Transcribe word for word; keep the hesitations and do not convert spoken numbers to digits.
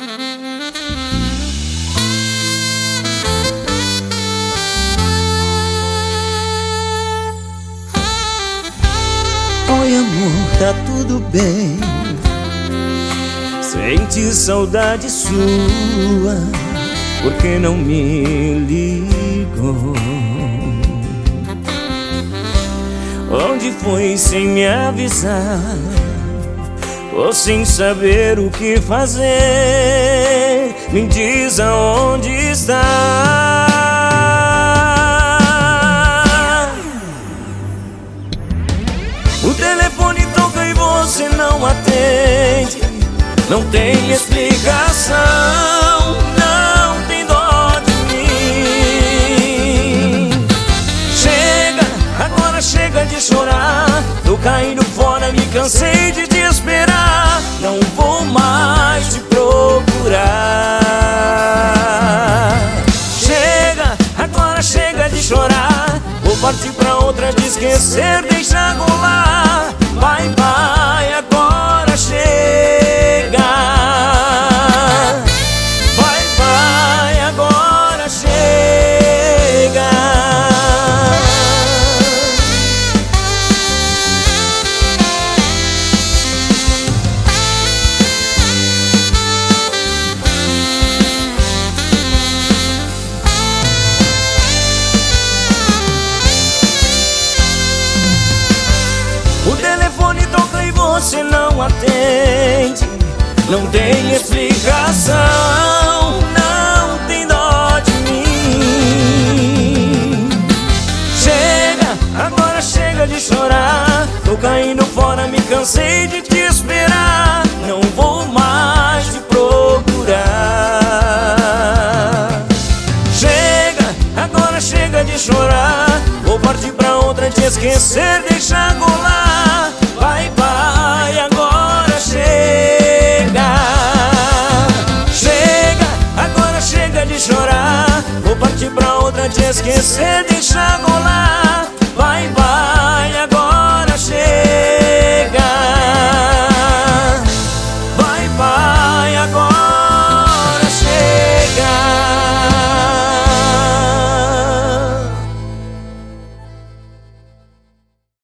Oi amor, tá tudo bem? Senti saudade sua, porque não me ligou? Onde foi sem me avisar, ou sem saber o que fazer? Me diz aonde está. O telefone toca e você não atende. Não tem explicação, não tem dó de mim. Chega, agora chega de chorar. Tô caindo fora, me cansei de te esperar. Não vou mais te procurar. Chega, agora chega de chorar. Vou partir pra outra, de esquecer, deixa rolar. Vai, vai, agora chega. Vai, vai, agora chega. O telefone toca e você não atende. Não tem explicação, não tem dó de mim. Chega, agora chega de chorar. Tô caindo fora, me cansei de te esperar. Não vou mais te procurar. Chega, agora chega de chorar. Vou partir pra outra, te esquecer, deixa rolar. Vai, vai, agora chega. Chega, agora chega de chorar. Vou partir pra outra, te esquecer, deixa rolar. Vai, vai.